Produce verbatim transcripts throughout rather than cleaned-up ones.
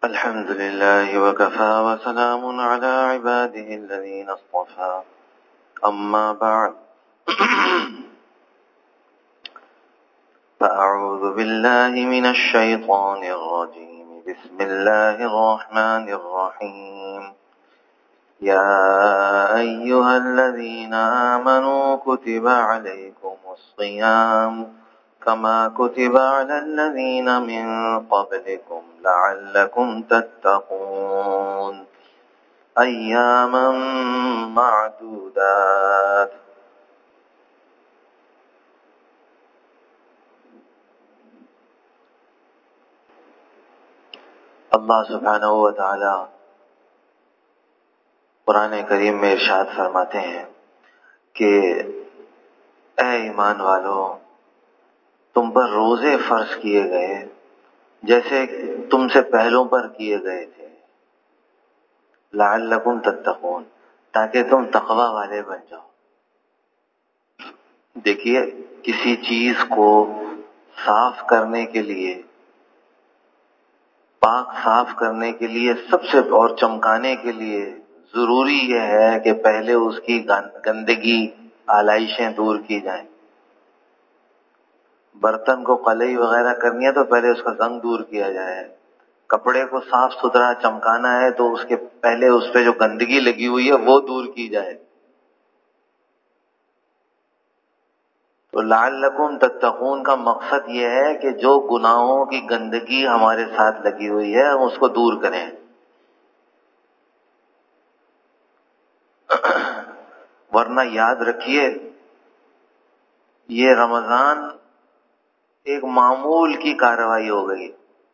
الحمد لله وكفى وسلام على عباده الذين اصطفى أما بعد فأعوذ بالله من الشيطان الرجيم بسم الله الرحمن الرحيم يا أيها الذين آمنوا كتب عليكم الصيام كما كتب على الذين من قبلكم لعلكم تتقون أياما معدودات. اللہ سبحانہ و تعالی قرآن کریم میں ارشاد فرماتے ہیں کہ اے ایمان والو، تم پر روزے فرض کیے گئے جیسے تم سے پہلوں پر کیے گئے تھے، لعلکم تتقون، تاکہ تم تقوی والے بن جاؤ۔ دیکھیے، کسی چیز کو صاف کرنے کے لیے، پاک صاف کرنے کے لیے، سب سے اور چمکانے کے لیے ضروری یہ ہے کہ پہلے اس کی گندگی، آلائشیں دور کی جائیں۔ برتن کو قلعی وغیرہ کرنی ہے تو پہلے اس کا زنگ دور کیا جائے۔ کپڑے کو صاف ستھرا چمکانا ہے تو اس کے پہلے اس پہ جو گندگی لگی ہوئی ہے وہ دور کی جائے۔ تو لعلکم تتقون کا مقصد یہ ہے کہ جو گناہوں کی گندگی ہمارے ساتھ لگی ہوئی ہے ہم اس کو دور کریں۔ ورنہ یاد رکھیے، یہ رمضان ایک معمول کی کارروائی ہو گئی۔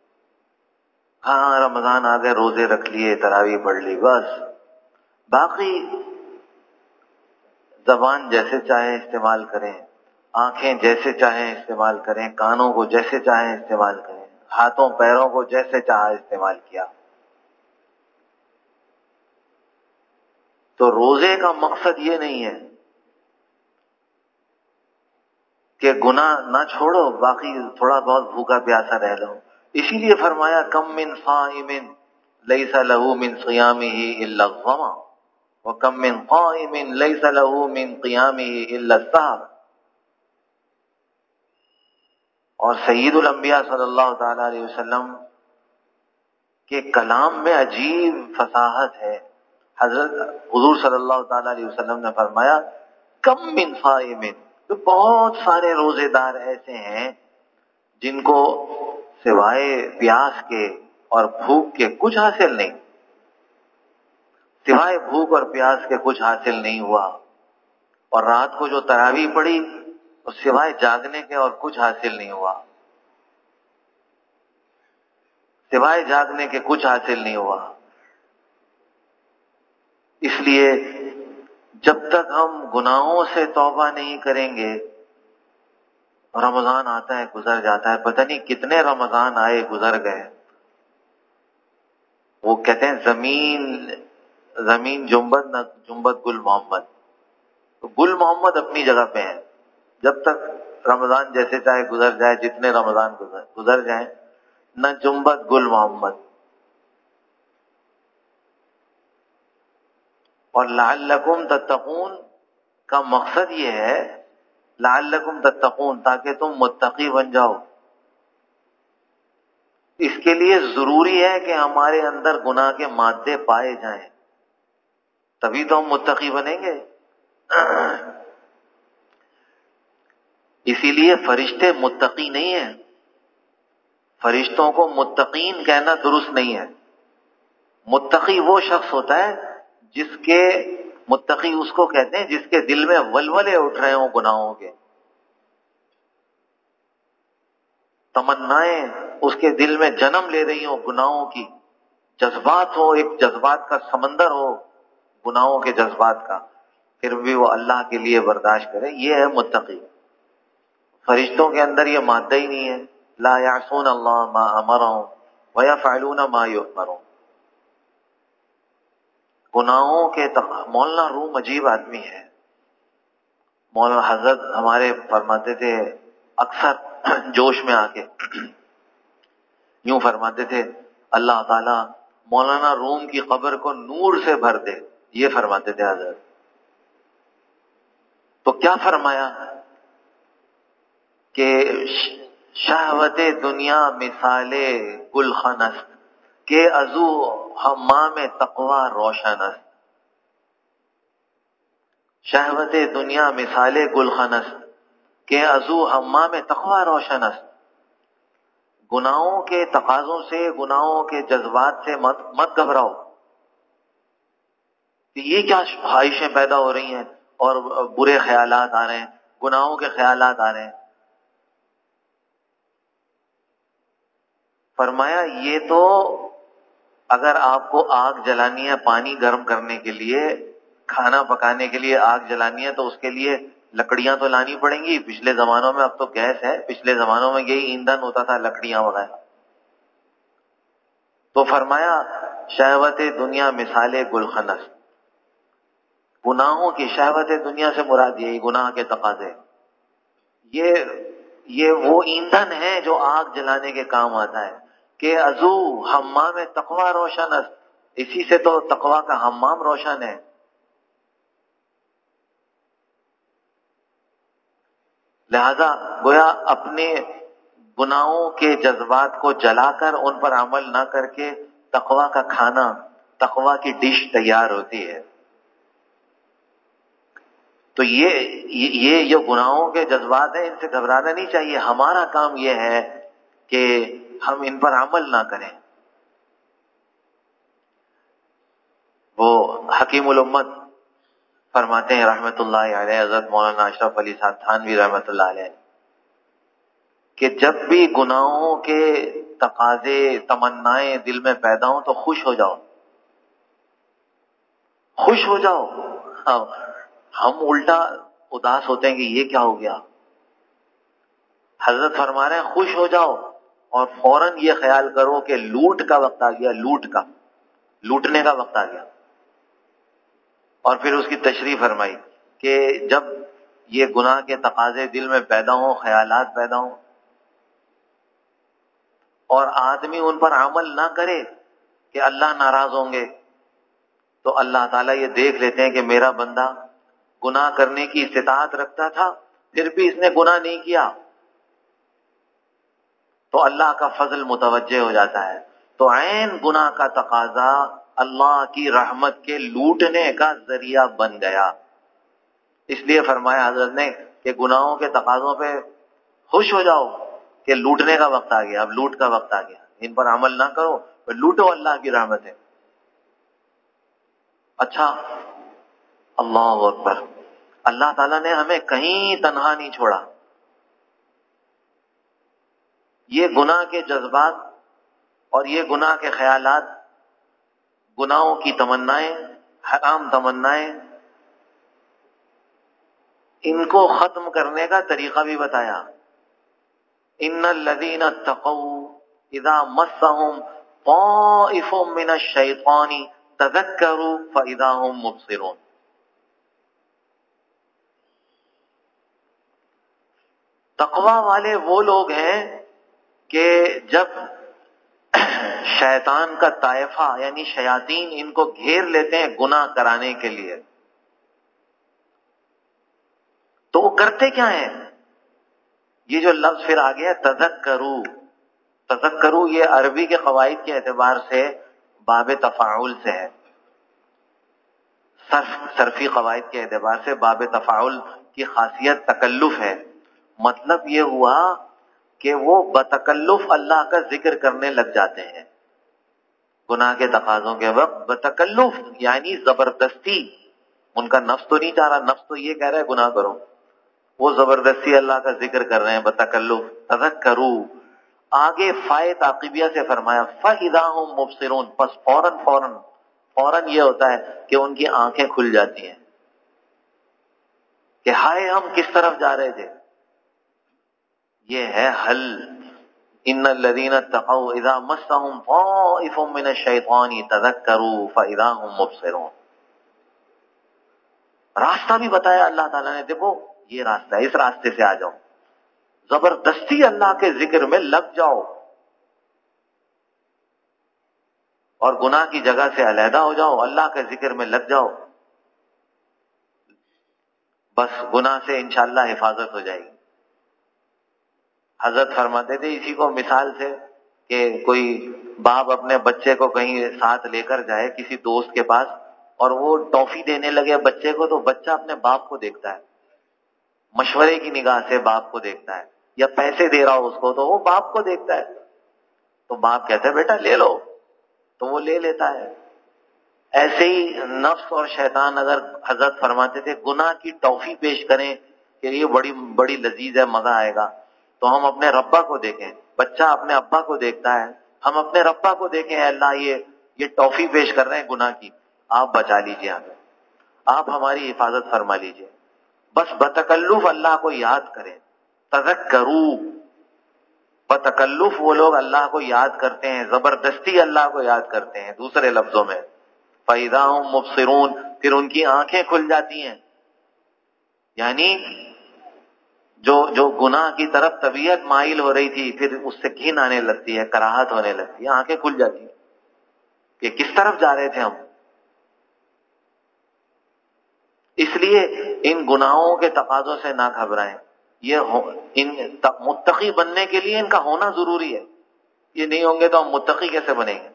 ہاں رمضان آ گئے، روزے رکھ لیے، تراویح پڑھ لی، بس باقی زبان جیسے چاہیں استعمال کریں، آنکھیں جیسے چاہیں استعمال کریں، کانوں کو جیسے چاہیں استعمال کریں، ہاتھوں پیروں کو جیسے چاہا استعمال کیا۔ تو روزے کا مقصد یہ نہیں ہے کہ گناہ نہ چھوڑو، باقی تھوڑا بہت بھوکا پیاسا رہ لو۔ اسی لیے فرمایا کم من صائم لیس لہ من صیامہ الا الظمأ وکم من قائم لیس لہ من قیامہ الا السہر۔ اور سید الانبیاء صلی اللہ تعالی علیہ وسلم کے کلام میں عجیب فصاحت ہے۔ حضرت حضور صلی اللہ تعالی علیہ وسلم نے فرمایا کم من صائم، تو بہت سارے روزے دار ایسے ہیں جن کو سوائے پیاس کے اور بھوک کے کچھ حاصل نہیں، سوائے بھوک اور پیاس کے کچھ حاصل نہیں ہوا، اور رات کو جو تراویح پڑھی اور سوائے جاگنے کے اور کچھ حاصل نہیں ہوا، سوائے جاگنے کے کچھ حاصل نہیں ہوا۔ اس لیے جب تک ہم گناہوں سے توبہ نہیں کریں گے، رمضان آتا ہے گزر جاتا ہے، پتہ نہیں کتنے رمضان آئے گزر گئے۔ وہ کہتے ہیں زمین زمین جنبت نہ جنبت گل محمد، تو گل محمد اپنی جگہ پہ ہیں، جب تک رمضان جیسے چاہے گزر جائے، جتنے رمضان گزر گزر جائیں، نہ جنبت گل محمد۔ اور لعلکم تتقون کا مقصد یہ ہے، لعلکم تتقون، تاکہ تم متقی بن جاؤ۔ اس کے لیے ضروری ہے کہ ہمارے اندر گناہ کے مادے پائے جائیں، تبھی تو ہم متقی بنیں گے۔ اسی لیے فرشتے متقی نہیں ہیں، فرشتوں کو متقین کہنا درست نہیں ہے۔ متقی وہ شخص ہوتا ہے جس کے متقی اس کو کہتے ہیں جس کے دل میں ولولے اٹھ رہے ہوں گناہوں کے، تمنائیں اس کے دل میں جنم لے رہی ہوں گناہوں کی، جذبات ہو، ایک جذبات کا سمندر ہو گناہوں کے جذبات کا، پھر بھی وہ اللہ کے لیے برداشت کرے، یہ ہے متقی۔ فرشتوں کے اندر یہ مادہ ہی نہیں ہے، لا یعصون اللہ ما امرہم ویفعلون ما یؤمرون۔ گناہوں کے تق... مولانا روم عجیب آدمی ہے۔ مولانا حضرت ہمارے فرماتے تھے اکثر جوش میں آ کے یوں فرماتے تھے، اللہ تعالیٰ مولانا روم کی قبر کو نور سے بھر دے، یہ فرماتے تھے حضرت۔ تو کیا فرمایا کہ شہوت دنیا مثال گلخن است کہ ازو حمام تقوی روشن است۔ شہوت دنیا مثال گلخن است کہ ازو حمام تقوی روشن است۔ گناہوں کے تقاضوں سے، گناہوں کے جذبات سے مت مت گھبراؤ کہ یہ کیا خواہشیں پیدا ہو رہی ہیں اور برے خیالات آ رہے ہیں، گناہوں کے خیالات آ رہے ہیں۔ فرمایا یہ تو اگر آپ کو آگ جلانی ہے پانی گرم کرنے کے لیے، کھانا پکانے کے لیے آگ جلانی ہے تو اس کے لیے لکڑیاں تو لانی پڑیں گی۔ پچھلے زمانوں میں، اب تو گیس ہے، پچھلے زمانوں میں یہی ایندھن ہوتا تھا، لکڑیاں وغیرہ۔ تو فرمایا شہوت دنیا مثال گلخن است، گناہوں کی شہوت دنیا سے مراد یہی گناہ کے تقاضے، یہ یہ وہ ایندھن ہے جو آگ جلانے کے کام آتا ہے کہ ازو حمام تقوی روشن است، اسی سے تو تقوی کا حمام روشن ہے۔ لہذا گویا اپنے گناہوں کے جذبات کو جلا کر ان پر عمل نہ کر کے تقوی کا کھانا، تقوی کی ڈش تیار ہوتی ہے۔ تو یہ یہ جو گناہوں کے جذبات ہیں ان سے گھبرانا نہیں چاہیے، ہمارا کام یہ ہے کہ ہم ان پر عمل نہ کریں۔ وہ حکیم الامت فرماتے ہیں رحمت اللہ علیہ، حضرت مولانا اشرف علی صاحب تھانوی رحمت اللہ علیہ، کہ جب بھی گناہوں کے تقاضے، تمنائیں دل میں پیدا ہوں تو خوش ہو جاؤ، خوش ہو جاؤ۔ ہم الٹا اداس ہوتے ہیں کہ یہ کیا ہو گیا۔ حضرت فرما رہے ہیں خوش ہو جاؤ اور فوراً یہ خیال کرو کہ لوٹ کا وقت آ گیا، لوٹ کا، لوٹنے کا وقت آ گیا۔ اور پھر اس کی تشریح فرمائی کہ جب یہ گناہ کے تقاضے دل میں پیدا ہوں، خیالات پیدا ہوں اور آدمی ان پر عمل نہ کرے کہ اللہ ناراض ہوں گے، تو اللہ تعالیٰ یہ دیکھ لیتے ہیں کہ میرا بندہ گناہ کرنے کی استطاعت رکھتا تھا پھر بھی اس نے گناہ نہیں کیا، تو اللہ کا فضل متوجہ ہو جاتا ہے۔ تو عین گناہ کا تقاضا اللہ کی رحمت کے لوٹنے کا ذریعہ بن گیا۔ اس لیے فرمایا حضرت نے کہ گناہوں کے تقاضوں پہ خوش ہو جاؤ کہ لوٹنے کا وقت آ گیا، اب لوٹ کا وقت آ گیا، ان پر عمل نہ کرو، پر لوٹو اللہ کی رحمت ہے۔ اچھا، اللہ اکبر، اللہ تعالیٰ نے ہمیں کہیں تنہا نہیں چھوڑا۔ یہ گناہ کے جذبات اور یہ گناہ کے خیالات، گناہوں کی تمنائیں، حرام تمنائیں، ان کو ختم کرنے کا طریقہ بھی بتایا۔ ان الذین اتقوا اذا مسهم طائف من الشیطان تذکروا فاذا هم مبصرون۔ تقوی والے وہ لوگ ہیں کہ جب شیطان کا طائفہ یعنی شیاطین ان کو گھیر لیتے ہیں گناہ کرانے کے لیے، تو وہ کرتے کیا ہیں؟ یہ جو لفظ پھر آ گیا تذکرو، تذکرو یہ عربی کے قواعد کے اعتبار سے باب تفاعل سے ہے، صرف صرفی قواعد کے اعتبار سے باب تفاعل کی خاصیت تکلف ہے۔ مطلب یہ ہوا کہ وہ بتکلف اللہ کا ذکر کرنے لگ جاتے ہیں گناہ کے تقاضوں کے وقت، بتکلف یعنی زبردستی، ان کا نفس تو نہیں چاہ رہا، نفس تو یہ کہہ رہا ہے گناہ کرو، وہ زبردستی اللہ کا ذکر کر رہے ہیں بتکلف۔ تذکرو، آگے فائے تعقیبیہ سے فرمایا فَإِذَا هُمْ مُبْصِرُونَ، پس فوراً فوراً فوراً یہ ہوتا ہے کہ ان کی آنکھیں کھل جاتی ہیں کہ ہائے ہم کس طرف جا رہے تھے۔ یہ ہے حل۔ ان الذین اتقوا اذا مسهم طائف من الشیطان تذکروا فاذا هم مبصرون۔ راستہ بھی بتایا اللہ تعالیٰ نے، دیکھو یہ راستہ ہے، اس راستے سے آ جاؤ، زبردستی اللہ کے ذکر میں لگ جاؤ۔ اور گناہ کی جگہ سے علیحدہ ہو جاؤ، اللہ کے ذکر میں لگ جاؤ، بس گناہ سے انشاءاللہ حفاظت ہو جائے گی۔ حضرت فرماتے تھے اسی کو مثال سے کہ کوئی باپ اپنے بچے کو کہیں ساتھ لے کر جائے کسی دوست کے پاس اور وہ ٹافی دینے لگے بچے کو، تو بچہ اپنے باپ کو دیکھتا ہے، مشورے کی نگاہ سے باپ کو دیکھتا ہے، یا پیسے دے رہا ہو اس کو تو وہ باپ کو دیکھتا ہے، تو باپ کہتا ہے بیٹا لے لو، تو وہ لے لیتا ہے۔ ایسے ہی نفس اور شیطان اگر حضرت فرماتے تھے گناہ کی ٹافی پیش کریں کہ یہ بڑی بڑی لذیذ ہے، مزہ آئے گا، تو ہم اپنے ربا کو دیکھیں، بچہ اپنے ابا کو دیکھتا ہے، ہم اپنے ربا کو دیکھیں، اے اللہ یہ یہ ٹافی پیش کر رہے ہیں گناہ کی، آپ بچا لیجئے ہمیں، آپ ہماری حفاظت فرما لیجئے، بس بتکلف اللہ کو یاد کریں، تذکروا، بتکلف وہ لوگ اللہ کو یاد کرتے ہیں، زبردستی اللہ کو یاد کرتے ہیں، دوسرے لفظوں میں فَإِذَا هُمْ مُبْصِرُونَ، پھر ان کی آنکھیں کھل جاتی ہیں، یعنی جو جو گناہ کی طرف طبیعت مائل ہو رہی تھی پھر اس سے گھن آنے لگتی ہے، کراہت ہونے لگتی ہے، آنکھیں کھل جاتی ہیں کہ کس طرف جا رہے تھے ہم۔ اس لیے ان گناہوں کے تقاضوں سے نہ گھبرائیں، یہ ان متقی بننے کے لیے ان کا ہونا ضروری ہے، یہ نہیں ہوں گے تو ہم متقی کیسے بنیں گے؟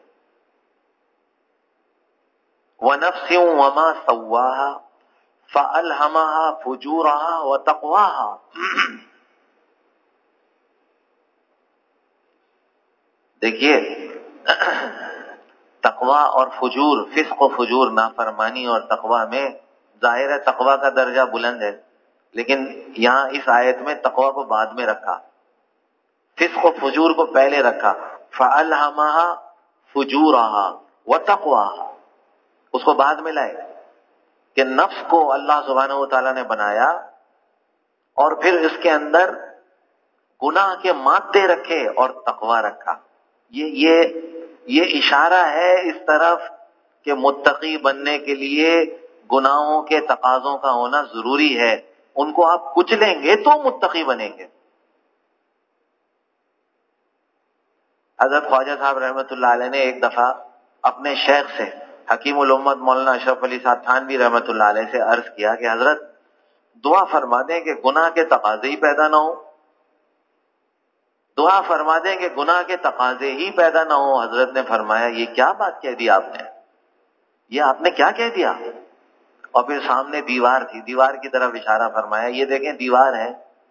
وَنَفْسٍ وَمَا سَوَّاهَا فَأَلْهَمَهَا فُجُورَهَا وَتَقْوَاهَا۔ دیکھیے تقوی اور فجور، فسق و فجور، نافرمانی اور تقوی میں ظاہر ہے تقوی کا درجہ بلند ہے، لیکن یہاں اس آیت میں تقوی کو بعد میں رکھا، فسق و فجور کو پہلے رکھا، فَأَلْهَمَهَا فُجُورَهَا وَتَقْوَاهَا، اس کو بعد میں لائے کہ نفس کو اللہ سبحانہ و تعالیٰ نے بنایا اور پھر اس کے اندر گناہ کے مادے رکھے اور تقوی رکھا۔ یہ یہ یہ اشارہ ہے اس طرف کہ متقی بننے کے لیے گناہوں کے تقاضوں کا ہونا ضروری ہے، ان کو آپ کچلیں گے تو متقی بنیں گے۔ حضرت خواجہ صاحب رحمۃ اللہ علیہ نے ایک دفعہ اپنے شیخ سے حکیم الامت مولانا اشرف علی صاحب تھانوی رحمۃ اللہ علیہ سے عرض کیا کہ حضرت دعا فرما دیں کہ گناہ کے تقاضے ہی پیدا نہ ہو، دعا فرما دیں کہ گناہ کے تقاضے ہی پیدا نہ ہو۔ حضرت نے فرمایا یہ کیا بات کہہ دی آپ نے، یہ آپ نے کیا کہہ دیا؟ اور پھر سامنے دیوار تھی، دیوار کی طرف اشارہ فرمایا، یہ دیکھیں دیوار ہے،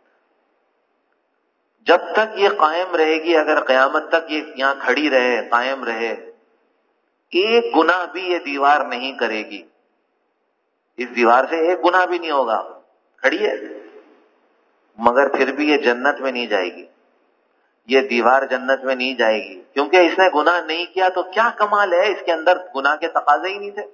جب تک یہ قائم رہے گی، اگر قیامت تک یہ یہاں کھڑی رہے، قائم رہے، ایک گناہ بھی یہ دیوار نہیں کرے گی، اس دیوار سے ایک گناہ بھی نہیں ہوگا، کھڑی ہے، مگر پھر بھی یہ جنت میں نہیں جائے گی، یہ دیوار جنت میں نہیں جائے گی، کیونکہ اس نے گناہ نہیں کیا۔ تو کیا کمال ہے، اس کے اندر گناہ کے تقاضے ہی نہیں تھے،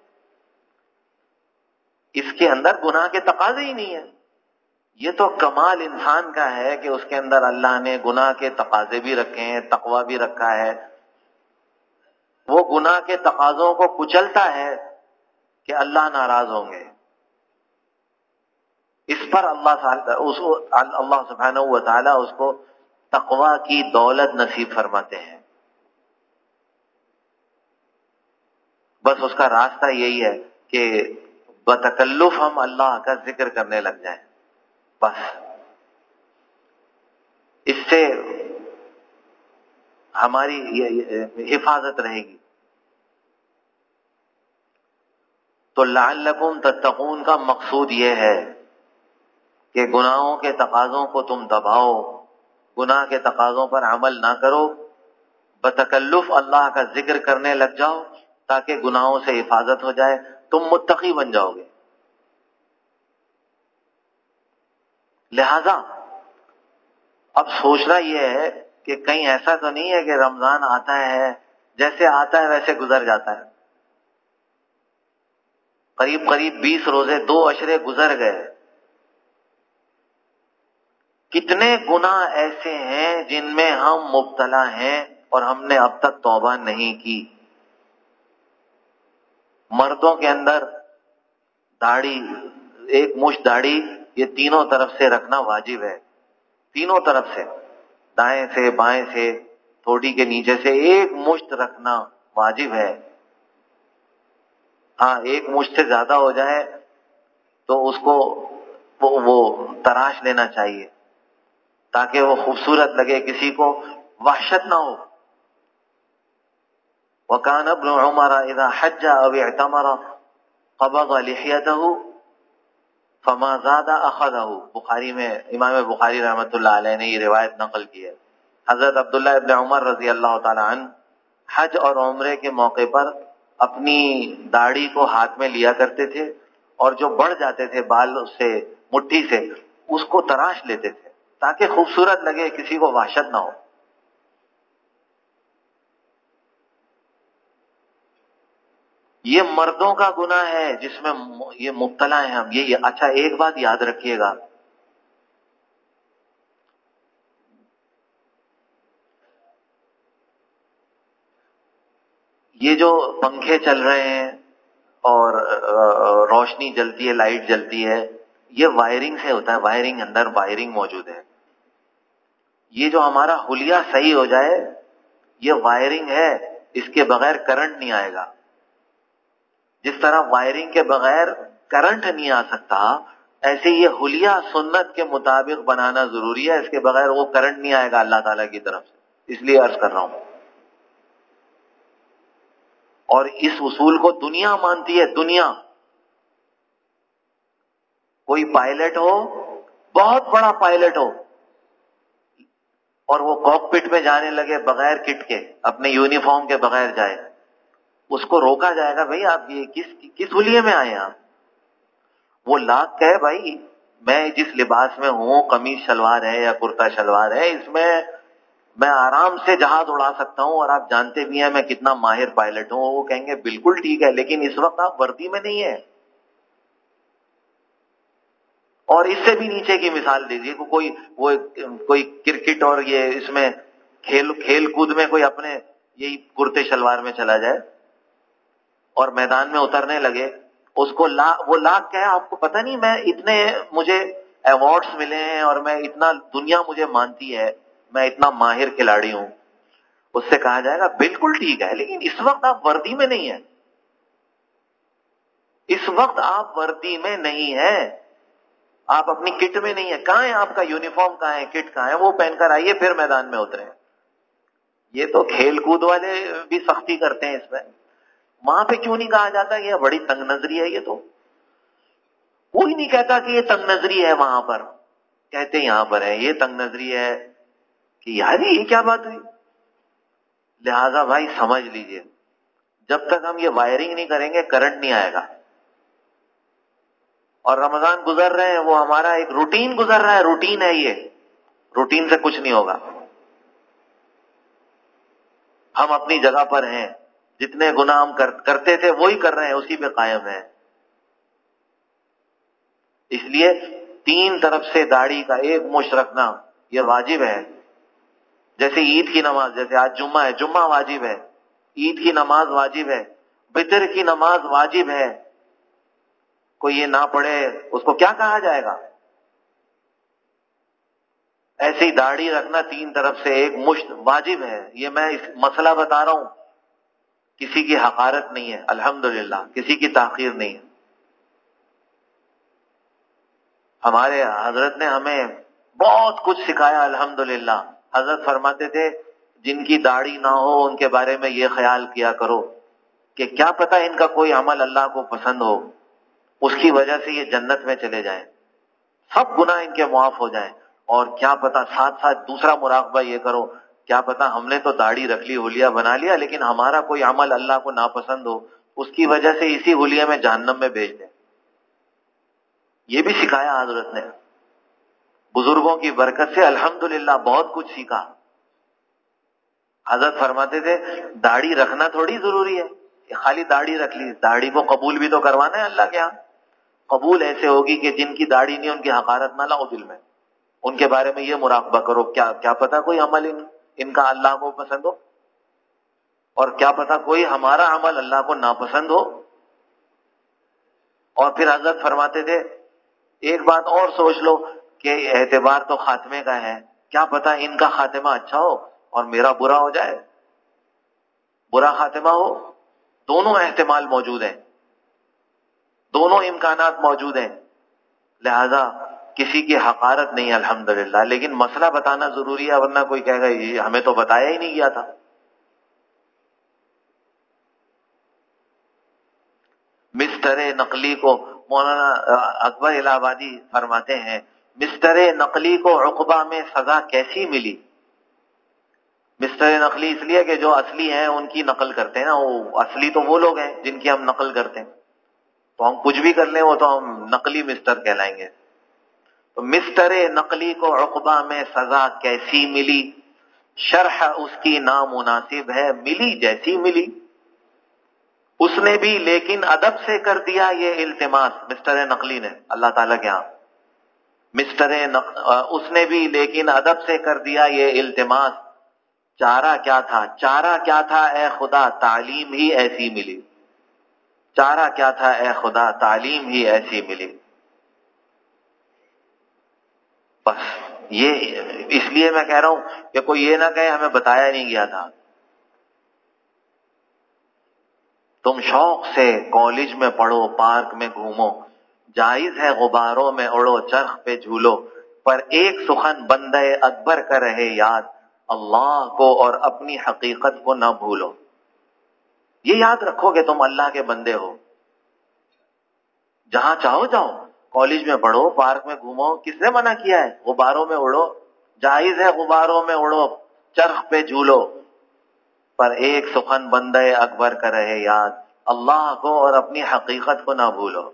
اس کے اندر گناہ کے تقاضے ہی نہیں ہیں۔ یہ تو کمال انسان کا ہے کہ اس کے اندر اللہ نے گناہ کے تقاضے بھی رکھے ہیں، تقوی بھی رکھا ہے، وہ گناہ کے تقاضوں کو کچلتا ہے کہ اللہ ناراض ہوں گے، اس پر اللہ اللہ سبحانہ و تعالی اس کو تقوی کی دولت نصیب فرماتے ہیں۔ بس اس کا راستہ یہی ہے کہ بتکلف ہم اللہ کا ذکر کرنے لگ جائیں، بس اس سے ہماری حفاظت رہے گی۔ تو لعلکم تتقون کا مقصود یہ ہے کہ گناہوں کے تقاضوں کو تم دباؤ، گناہ کے تقاضوں پر عمل نہ کرو، بتکلف اللہ کا ذکر کرنے لگ جاؤ تاکہ گناہوں سے حفاظت ہو جائے، تم متقی بن جاؤ گے۔ لہذا اب سوچنا یہ ہے کہ کہیں ایسا تو نہیں ہے کہ رمضان آتا ہے جیسے آتا ہے ویسے گزر جاتا ہے، قریب قریب بیس روزے، دو عشرے گزر گئے، کتنے گناہ ایسے ہیں جن میں ہم مبتلا ہیں اور ہم نے اب تک توبہ نہیں کی۔ مردوں کے اندر داڑھی، ایک مشت داڑھی، یہ تینوں طرف سے رکھنا واجب ہے، تینوں طرف سے، دائیں سے، بائیں سے، تھوڑی کے نیچے سے ایک مشت رکھنا واجب ہے۔ ہاں ایک مشت سے زیادہ ہو جائے تو اس کو وہ, وہ تراش لینا چاہیے تاکہ وہ خوبصورت لگے، کسی کو وحشت نہ ہو. وَكَانَ ابْنُ عُمَرَ إِذَا حَجَّ أَوْ اعْتَمَرَ قَبَضَ لِحْيَتَهُ فَمَا زَادَ أَخَذَهُ. بخاری میں امام بخاری رحمۃ اللہ علیہ نے یہ روایت نقل کی ہے. حضرت عبداللہ ابن عمر رضی اللہ تعالی عنہ حج اور عمرے کے موقع پر اپنی داڑھی کو ہاتھ میں لیا کرتے تھے اور جو بڑھ جاتے تھے بال اس سے مٹھی سے اس کو تراش لیتے تھے تاکہ خوبصورت لگے، کسی کو وحشت نہ ہو. یہ مردوں کا گناہ ہے جس میں یہ مبتلا ہیں ہم. یہ اچھا ایک بات یاد رکھیے گا، یہ جو پنکھے چل رہے ہیں اور روشنی جلتی ہے، لائٹ جلتی ہے، یہ وائرنگ سے ہوتا ہے. وائرنگ اندر وائرنگ موجود ہے. یہ جو ہمارا حلیہ صحیح ہو جائے یہ وائرنگ ہے، اس کے بغیر کرنٹ نہیں آئے گا. جس طرح وائرنگ کے بغیر کرنٹ نہیں آ سکتا، ایسے یہ حلیہ سنت کے مطابق بنانا ضروری ہے، اس کے بغیر وہ کرنٹ نہیں آئے گا اللہ تعالیٰ کی طرف سے. اس لیے عرض کر رہا ہوں. اور اس اصول کو دنیا مانتی ہے. دنیا کوئی پائلٹ ہو، بہت بڑا پائلٹ ہو، اور وہ کاک پٹ میں جانے لگے بغیر کٹ کے، اپنے یونیفارم کے بغیر جائے، اس کو روکا جائے گا، بھئی آپ یہ کس کس حلیے میں آئے آپ؟ وہ لاکھ کہے بھائی میں جس لباس میں ہوں، قمیض شلوار ہے یا کرتا شلوار ہے، اس میں میں آرام سے جہاز اڑا سکتا ہوں اور آپ جانتے بھی ہیں میں کتنا ماہر پائلٹ ہوں. وہ کہیں گے بالکل ٹھیک ہے، لیکن اس وقت آپ وردی میں نہیں ہیں. اور اس سے بھی نیچے کی مثال دیجیے، کوئی وہ کوئی کرکٹ اور یہ اس میں کھیل کھیل کود میں کوئی اپنے یہی کرتے شلوار میں چلا جائے اور میدان میں اترنے لگے، اس کو لا وہ لاکھ کہے آپ کو پتہ نہیں میں اتنے مجھے ایوارڈز ملے ہیں اور میں اتنا دنیا مجھے مانتی ہے، میں اتنا ماہر کھلاڑی ہوں. اس سے کہا جائے گا بالکل ٹھیک ہے، لیکن اس وقت آپ وردی میں نہیں ہیں. اس وقت آپ وردی میں نہیں ہیں، آپ اپنی کٹ میں نہیں ہیں. کہاں ہے آپ کا یونیفارم؟ کہاں ہے کٹ؟ کہاں ہے؟ وہ پہن کر آئیے پھر میدان میں اتریں. یہ تو کھیل کود والے بھی سختی کرتے ہیں اس میں. وہاں پہ کیوں نہیں کہا جاتا یہ بڑی تنگ نظری ہے؟ یہ تو کوئی نہیں کہتا کہ یہ تنگ نظری ہے، وہاں پر کہتے یہاں پر ہے یہ تنگ نظری ہے کہ یار یہ کیا بات ہوئی. لہذا بھائی سمجھ لیجئے، جب تک ہم یہ وائرنگ نہیں کریں گے کرنٹ نہیں آئے گا. اور رمضان گزر رہے ہیں، وہ ہمارا ایک روٹین گزر رہا ہے. روٹین ہے، یہ روٹین سے کچھ نہیں ہوگا. ہم اپنی جگہ پر ہیں، جتنے گناہ ہم کرتے تھے وہی کر رہے ہیں، اسی پہ قائم ہیں. اس لیے تین طرف سے داڑھی کا ایک مشت رکھنا یہ واجب ہے. جیسے عید کی نماز، جیسے آج جمعہ ہے، جمعہ واجب ہے، عید کی نماز واجب ہے، فطر کی نماز واجب ہے. کوئی یہ نہ پڑھے اس کو کیا کہا جائے گا؟ ایسے ہی داڑھی رکھنا تین طرف سے ایک مشت واجب ہے. یہ میں اس مسئلہ بتا رہا ہوں، کسی کی حقارت نہیں ہے، الحمدللہ کسی کی تاخیر نہیں ہے. ہمارے حضرت نے ہمیں بہت کچھ سکھایا الحمدللہ. حضرت فرماتے تھے جن کی داڑھی نہ ہو ان کے بارے میں یہ خیال کیا کرو کہ کیا پتہ ان کا کوئی عمل اللہ کو پسند ہو، اس کی وجہ سے یہ جنت میں چلے جائیں، سب گناہ ان کے معاف ہو جائیں. اور کیا پتہ ساتھ ساتھ دوسرا مراقبہ یہ کرو، کیا پتہ ہم نے تو داڑھی رکھ لی، حلیہ بنا لیا، لیکن ہمارا کوئی عمل اللہ کو ناپسند ہو، اس کی وجہ سے اسی حلیہ میں جہنم میں بھیج دیں. یہ بھی سکھایا حضرت نے. بزرگوں کی برکت سے الحمدللہ بہت کچھ سیکھا. حضرت فرماتے تھے داڑھی رکھنا تھوڑی ضروری ہے کہ خالی داڑھی رکھ لی، داڑھی کو قبول بھی تو کروانا ہے اللہ کے ہاں. قبول ایسے ہوگی کہ جن کی داڑھی نہیں ان کی حقارت نہ لاؤ دل میں، ان کے بارے میں یہ مراقبہ کرو کیا کیا پتہ کوئی عمل ان, ان کا اللہ کو پسند ہو، اور کیا پتہ کوئی ہمارا عمل اللہ کو ناپسند ہو. اور پھر حضرت فرماتے تھے ایک بات اور سوچ لو کہ اعتبار تو خاتمے کا ہے، کیا پتہ ان کا خاتمہ اچھا ہو اور میرا برا ہو جائے، برا خاتمہ ہو. دونوں احتمال موجود ہیں. دونوں امکانات موجود ہیں، لہذا کسی کی حقارت نہیں الحمدللہ، لیکن مسئلہ بتانا ضروری ہے، ورنہ کوئی کہے گا یہ ہمیں تو بتایا ہی نہیں گیا تھا۔ مستر نقلی کو مولانا اکبر الہ آبادی فرماتے ہیں، مستر نقلی کو عقبہ میں سزا کیسی ملی؟ مستر نقلی اس لیے کہ جو اصلی ہیں ان کی نقل کرتے ہیں نا، وہ اصلی تو وہ لوگ ہیں جن کی ہم نقل کرتے ہیں، تو ہم کچھ بھی کر لیں وہ تو ہم نقلی مستر کہلائیں گے۔ تو مستر نقلی کو عقبہ میں سزا کیسی ملی؟ شرح اس کی نامناسب ہے، ملی جیسی ملی۔ اس نے بھی لیکن ادب سے کر دیا یہ التماس، مسٹر نقلی نے اللہ تعالیٰ کے ہاں، مسٹر نق... اس نے بھی لیکن ادب سے کر دیا یہ التماس، چارہ کیا تھا چارہ کیا تھا اے خدا تعلیم ہی ایسی ملی، چارہ کیا تھا اے خدا تعلیم ہی ایسی ملی۔ بس یہ اس لیے میں کہہ رہا ہوں کہ کوئی یہ نہ کہے ہمیں بتایا نہیں گیا تھا۔ تم شوق سے کالج میں پڑھو، پارک میں گھومو، جائز ہے غباروں میں اڑو، چرخ پہ جھولو، پر ایک سخن بندے اکبر کا رہے یاد، اللہ کو اور اپنی حقیقت کو نہ بھولو۔ یہ یاد رکھو کہ تم اللہ کے بندے ہو، جہاں چاہو جاؤ، کالج میں پڑھو، پارک میں گھومو، کس نے منع کیا ہے؟ غباروں میں اڑو، جائز ہے غباروں میں اڑو، چرخ پہ جھولو، پر ایک سخن بندے اکبر کا رہے یاد، اللہ کو اور اپنی حقیقت کو نہ بھولو۔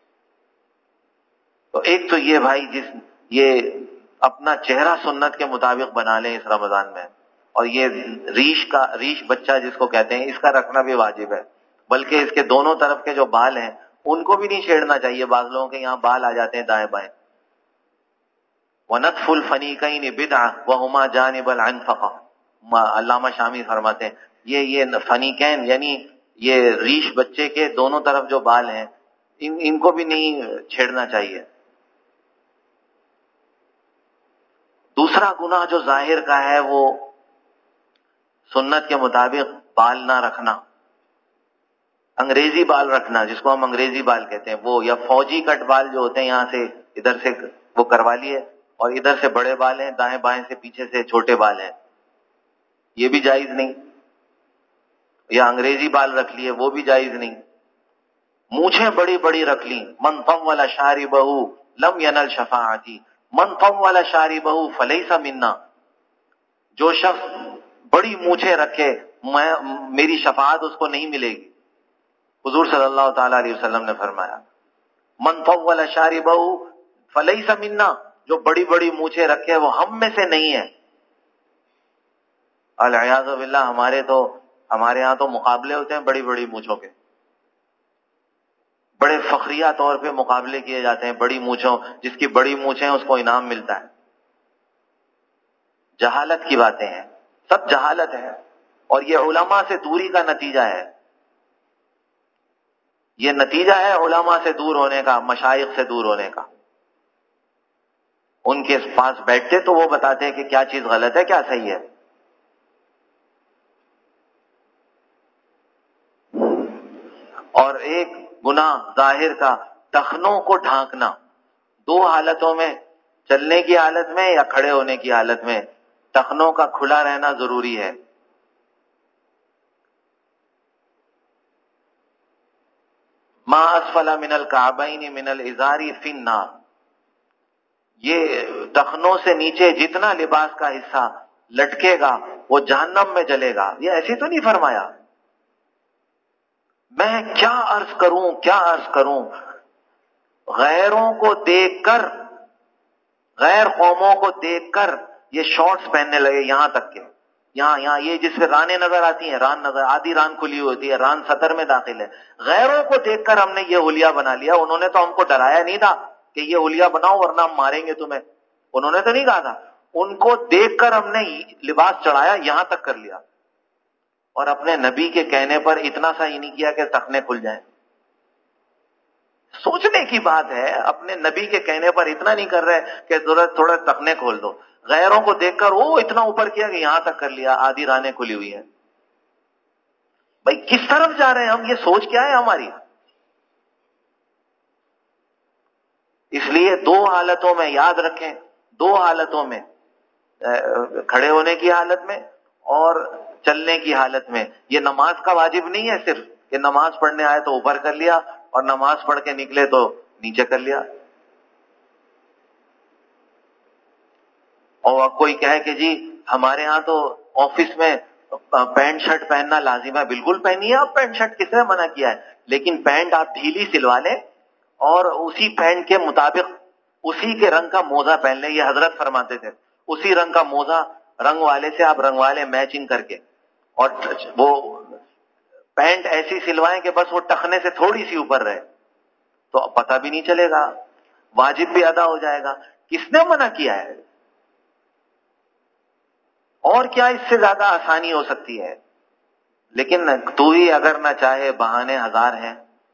تو ایک تو یہ بھائی جس یہ اپنا چہرہ سنت کے مطابق بنا لیں اس رمضان میں، اور یہ ریش کا ریش بچہ جس کو کہتے ہیں اس کا رکھنا بھی واجب ہے، بلکہ اس کے دونوں طرف کے جو بال ہیں ان کو بھی نہیں چھیڑنا چاہیے، بعض لوگوں کے یہاں بال آ جاتے ہیں دائیں بائیں۔ وَنَتْفُ الْفَنِيقَيْنِ بِدْعَةٌ وَهُمَا جَانِبَ الْعَنْفَقَةِ، علامہ شامی فرماتے ہیں یہ یہ فنیقین یعنی یہ ریش بچے کے دونوں طرف جو بال ہیں ان, ان کو بھی نہیں چھیڑنا چاہیے۔ دوسرا گناہ جو ظاہر کا ہے وہ سنت کے مطابق بال نہ رکھنا، انگریزی بال رکھنا، جس کو ہم انگریزی بال کہتے ہیں، وہ یا فوجی کٹ بال جو ہوتے ہیں یہاں سے ادھر سے وہ کروا لیے، اور ادھر سے بڑے بال ہیں، دائیں بائیں سے پیچھے سے چھوٹے بال ہیں، یہ بھی جائز نہیں، یا انگریزی بال رکھ لیے وہ بھی جائز نہیں۔ مونچھیں بڑی بڑی رکھ لیں، من طول شاربہ لم ینل شفاعتی، من طول شاربہ فلیس منا، جو شخص بڑی مونچھیں رکھے میں میری شفاعت اس کو نہیں ملے گی، حضور صلی اللہ تعالی علیہ وسلم نے فرمایا من طول شاربہ فلیس منا، جو بڑی بڑی مونچھیں رکھے وہ ہم میں سے نہیں ہے۔ العیاذ باللہ، ہمارے تو ہمارے ہاں تو مقابلے ہوتے ہیں بڑی بڑی مونچھوں کے، بڑے فخریہ طور پہ مقابلے کیے جاتے ہیں بڑی مونچھوں، جس کی بڑی مونچھیں اس کو انعام ملتا ہے۔ جہالت کی باتیں ہیں، سب جہالت ہے، اور یہ علماء سے دوری کا نتیجہ ہے، یہ نتیجہ ہے علماء سے دور ہونے کا، مشائخ سے دور ہونے کا۔ ان کے پاس بیٹھتے تو وہ بتاتے ہیں کہ کیا چیز غلط ہے کیا صحیح ہے۔ اور ایک گناہ ظاہر کا ٹخنوں کو ڈھانکنا، دو حالتوں میں، چلنے کی حالت میں یا کھڑے ہونے کی حالت میں ٹخنوں کا کھلا رہنا ضروری ہے۔ ما اسفل من الکعبین من الازار فی النار، یہ ٹخنوں سے نیچے جتنا لباس کا حصہ لٹکے گا وہ جہنم میں جلے گا۔ یہ ایسی تو نہیں فرمایا؟ میں کیا عرض کروں کیا عرض کروں غیروں کو دیکھ کر، غیر قوموں کو دیکھ کر یہ شارٹس پہننے لگے، یہاں تک کہ یہاں یہاں یہ جس پہ رانیں نظر آتی ہیں، ران نظر آدھی ران کھلی ہوتی ہے، ران سطر میں داخل ہے، غیروں کو دیکھ کر ہم نے یہ حلیہ بنا لیا۔ انہوں نے تو ہم کو ڈرایا نہیں تھا کہ یہ حلیہ بناؤ ورنہ ہم ماریں گے تمہیں، انہوں نے تو نہیں کہا تھا، ان کو دیکھ کر ہم نے لباس چڑھایا، یہاں تک کر لیا، اور اپنے نبی کے کہنے پر اتنا سا ہی نہیں کیا کہ ٹخنے کھل جائیں۔ سوچنے کی بات ہے، اپنے نبی کے کہنے پر اتنا نہیں کر رہے کہ ضرورت تھوڑا ٹخنے کھول دو، غیروں کو دیکھ کر وہ اتنا اوپر کیا کہ یہاں تک کر لیا، آدھی رانیں کھلی ہوئی ہیں۔ بھائی کس طرف جا رہے ہیں ہم؟ یہ سوچ کیا ہے ہماری؟ اس لیے دو حالتوں میں یاد رکھیں، دو حالتوں میں، کھڑے ہونے کی حالت میں اور چلنے کی حالت میں. یہ نماز کا واجب نہیں ہے صرف کہ نماز پڑھنے آئے تو اوپر کر لیا اور نماز پڑھ کے نکلے تو نیچے کر لیا. اور کوئی کہے کہ جی ہمارے ہاں تو آفس میں پینٹ شرٹ پہننا لازم ہے. بالکل پہنیے آپ پینٹ شرٹ، کس نے منع کیا ہے؟ لیکن پینٹ آپ ڈھیلی سلوا لیں اور اسی پینٹ کے مطابق اسی کے رنگ کا موزہ پہن لیں. یہ حضرت فرماتے تھے اسی رنگ کا موزہ رنگ والے سے آپ رنگ والے میچنگ کر کے، اور وہ پینٹ ایسی سلوائیں کہ بس وہ ٹخنے سے تھوڑی سی اوپر رہے تو پتہ بھی نہیں چلے گا، واجب بھی ادا ہو جائے گا. کس نے منع کیا ہے؟ اور کیا اس سے زیادہ آسانی ہو سکتی ہے؟ لیکن تو ہی اگر نہ چاہے بہانے ہزار ہیں.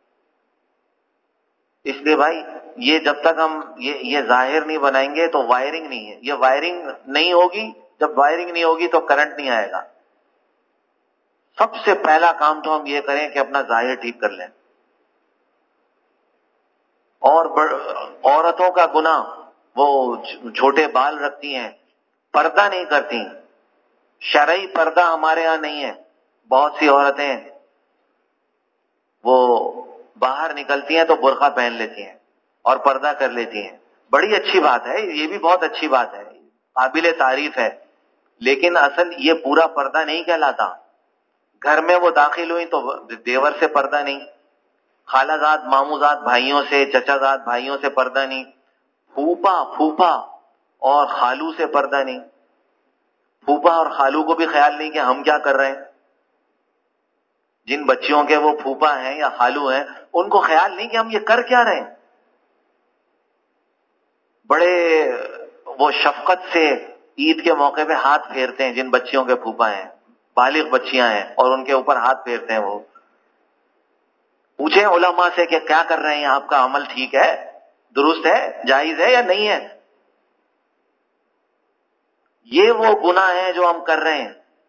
اس لیے بھائی یہ جب تک ہم یہ یہ ظاہر نہیں بنائیں گے تو وائرنگ نہیں ہے. یہ وائرنگ نہیں ہوگی، جب وائرنگ نہیں ہوگی تو کرنٹ نہیں آئے گا. سب سے پہلا کام تو ہم یہ کریں کہ اپنا ظاہر ٹھیک کر لیں. اور عورتوں کا گناہ، وہ چھوٹے بال رکھتی ہیں، پردہ نہیں کرتی. شرعی پردہ ہمارے ہاں نہیں ہے. بہت سی عورتیں وہ باہر نکلتی ہیں تو برقع پہن لیتی ہیں اور پردہ کر لیتی ہیں. بڑی اچھی بات ہے، یہ بھی بہت اچھی بات ہے، قابل تعریف ہے. لیکن اصل یہ پورا پردہ نہیں کہلاتا. گھر میں وہ داخل ہوئی تو دیور سے پردہ نہیں، خالہ زاد مامو زاد بھائیوں سے، چچا زاد بھائیوں سے پردہ نہیں، پھوپا پھوپا اور خالو سے پردہ نہیں. پھوپا اور خالو کو بھی خیال نہیں کہ ہم کیا کر رہے ہیں. جن بچیوں کے وہ پھوپا ہیں یا خالو ہیں ان کو خیال نہیں کہ ہم یہ کر کیا رہے ہیں. بڑے وہ شفقت سے عید کے موقع پہ ہاتھ پھیرتے ہیں جن بچیوں کے پھوپا ہیں، بالغ بچیاں ہیں، اور ان کے اوپر ہاتھ پھیرتے ہیں. وہ پوچھیں علماء سے کہ کیا کر رہے ہیں، آپ کا عمل ٹھیک ہے، درست ہے، جائز ہے یا نہیں ہے. یہ وہ گناہ ہیں جو ہم کر رہے ہیں.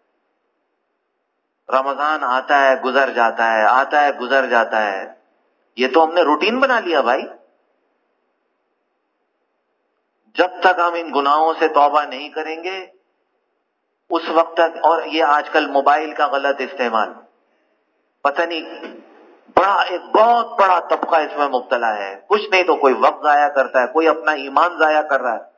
رمضان آتا ہے گزر جاتا ہے، آتا ہے گزر جاتا ہے. یہ تو ہم نے روٹین بنا لیا بھائی. جب تک ہم ان گناہوں سے توبہ نہیں کریں گے اس وقت تک. اور یہ آج کل موبائل کا غلط استعمال، پتہ نہیں بڑا ایک بہت بڑا طبقہ اس میں مبتلا ہے. کچھ نہیں تو کوئی وقت ضائع کرتا ہے، کوئی اپنا ایمان ضائع کر رہا ہے.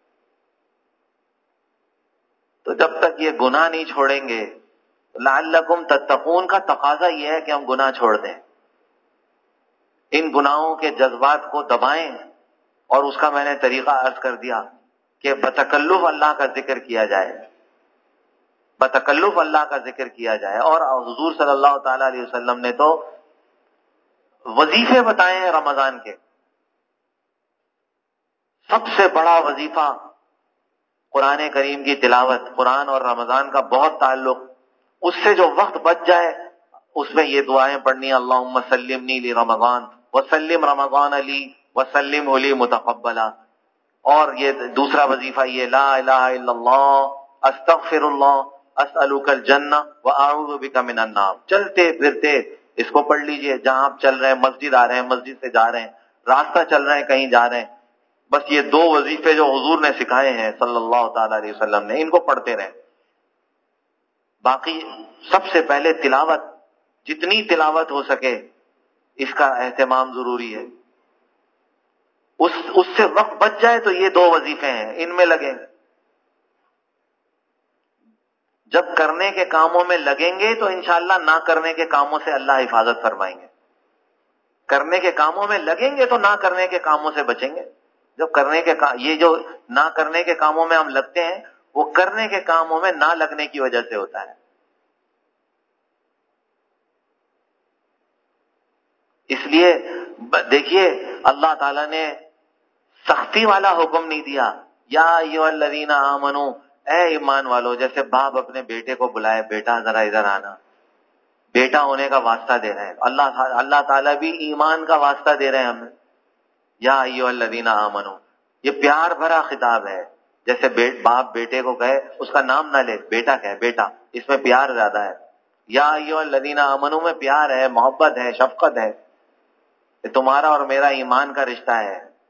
تو جب تک یہ گناہ نہیں چھوڑیں گے، لعلکم تتقون کا تقاضا یہ ہے کہ ہم گناہ چھوڑ دیں. ان گناہوں کے جذبات کو دبائیں. اور اس کا میں نے طریقہ عرض کر دیا کہ بتکلف اللہ کا ذکر کیا جائے، بتکلف اللہ کا ذکر کیا جائے. اور حضور صلی اللہ تعالی علیہ وسلم نے تو وظیفے بتائے ہیں رمضان کے. سب سے بڑا وظیفہ قرآن کریم کی تلاوت. قرآن اور رمضان کا بہت تعلق. اس سے جو وقت بچ جائے اس میں یہ دعائیں پڑھنی، اللہم سلمنی لی رمضان وسلم رمضان علی وسلم علی متقبلا. اور یہ دوسرا وظیفہ یہ لا الہ الا اللہ استغفر اللہ اسألک الجنہ واعوذ بک من النار. چلتے پھرتے اس کو پڑھ لیجئے. جہاں آپ چل رہے ہیں، مسجد آ رہے ہیں، مسجد سے جا رہے ہیں، راستہ چل رہے ہیں، کہیں جا رہے ہیں، بس یہ دو وظیفے جو حضور نے سکھائے ہیں صلی اللہ تعالی علیہ وسلم نے، ان کو پڑھتے رہیں. باقی سب سے پہلے تلاوت، جتنی تلاوت ہو سکے اس کا اہتمام ضروری ہے. اس اس سے وقت بچ جائے تو یہ دو وظیفے ہیں، ان میں لگیں. جب کرنے کے کاموں میں لگیں گے تو انشاءاللہ نہ کرنے کے کاموں سے اللہ حفاظت فرمائیں گے. کرنے کے کاموں میں لگیں گے تو نہ کرنے کے کاموں سے بچیں گے. جب کرنے کے کام، یہ جو نہ کرنے کے کاموں میں ہم لگتے ہیں وہ کرنے کے کاموں میں نہ لگنے کی وجہ سے ہوتا ہے. اس لیے دیکھیے اللہ تعالیٰ نے سختی والا حکم نہیں دیا. یا ایھا الذین آمنو، اے ایمان والو. جیسے باپ اپنے بیٹے کو بلائے، بیٹا ذرا ادھر آنا، بیٹا ہونے کا واسطہ دے رہے ہیں. اللہ اللہ تعالیٰ بھی ایمان کا واسطہ دے رہے ہیں ہمیں. یا ایھا الذین آمنو، یہ پیار بھرا خطاب ہے. جیسے باپ بیٹے کو کہے، اس کا نام نہ لے، بیٹا کہے بیٹا، اس میں پیار زیادہ ہے. یا ایھا الذین آمنو میں پیار ہے، محبت ہے، شفقت ہے. تمہارا اور میرا ایمان کا رشتہ ہے.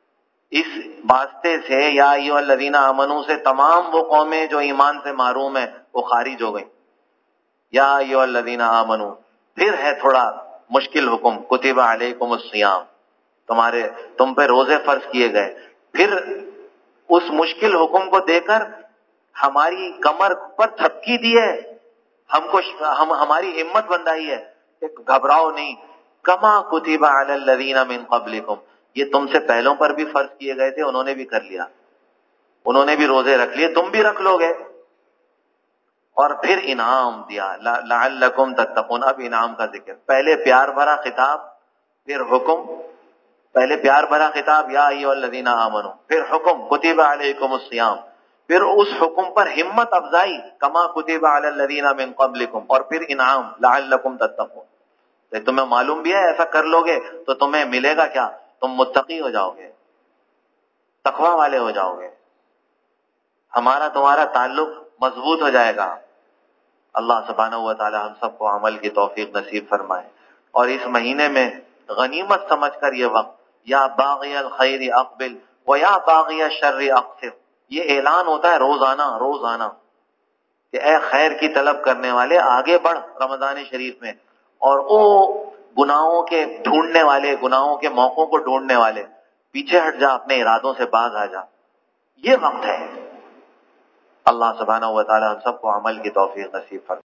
اس واسطے سے یا ایھا الذین آمنو سے تمام وہ قومیں جو ایمان سے محروم ہیں وہ خارج ہو گئیں. یا ایھا الذین آمنو پھر ہے تھوڑا مشکل حکم، کتب علیکم الصیام، تمہارے تم پہ روزے فرض کیے گئے. پھر اس مشکل حکم کو دے کر ہماری کمر پر تھپکی دی ہے، ہم کو ہم ہماری ہمت بندائی ہے کہ گھبراؤ نہیں. کما کتب علی الذین من قبلکم، یہ تم سے پہلوں پر بھی فرض کیے گئے تھے، انہوں نے بھی کر لیا، انہوں نے بھی روزے رکھ لیے، تم بھی رکھ لو گے. اور پھر انعام دیا، لعلکم تتقون. اب انعام کا ذکر، پہلے پیار بھرا خطاب، پھر حکم. پہلے پیار بھرا خطاب یا ایھا الذین آمنو، پھر حکم کتب علیکم الصیام، پھر اس حکم پر ہمت افزائی کما کتب علی الذین من قبلکم، اور پھر انعام لعلکم تتقون. تمہیں معلوم بھی ہے ایسا کر لو گے تو تمہیں ملے گا کیا؟ تم متقی ہو جاؤ گے، تقوی والے ہو جاؤ گے، ہمارا تمہارا تعلق مضبوط ہو جائے گا. اللہ سبحانہ و تعالی ہم سب کو عمل کی توفیق نصیب فرمائے. اور اس مہینے میں غنیمت سمجھ کر یہ وقت، یا باغی الخیر اقبل و یا باغی الشر اقصر، یہ اعلان ہوتا ہے روزانہ روزانہ کہ اے خیر کی طلب کرنے والے آگے بڑھ رمضان شریف میں، اور او گناہوں کے ڈھونڈنے والے، گناہوں کے موقعوں کو ڈھونڈنے والے پیچھے ہٹ جا، اپنے ارادوں سے باز آ جا. یہ وقت ہے. اللہ سبحانہ و تعالی ہم سب کو عمل کی توفیق نصیب فرمائے.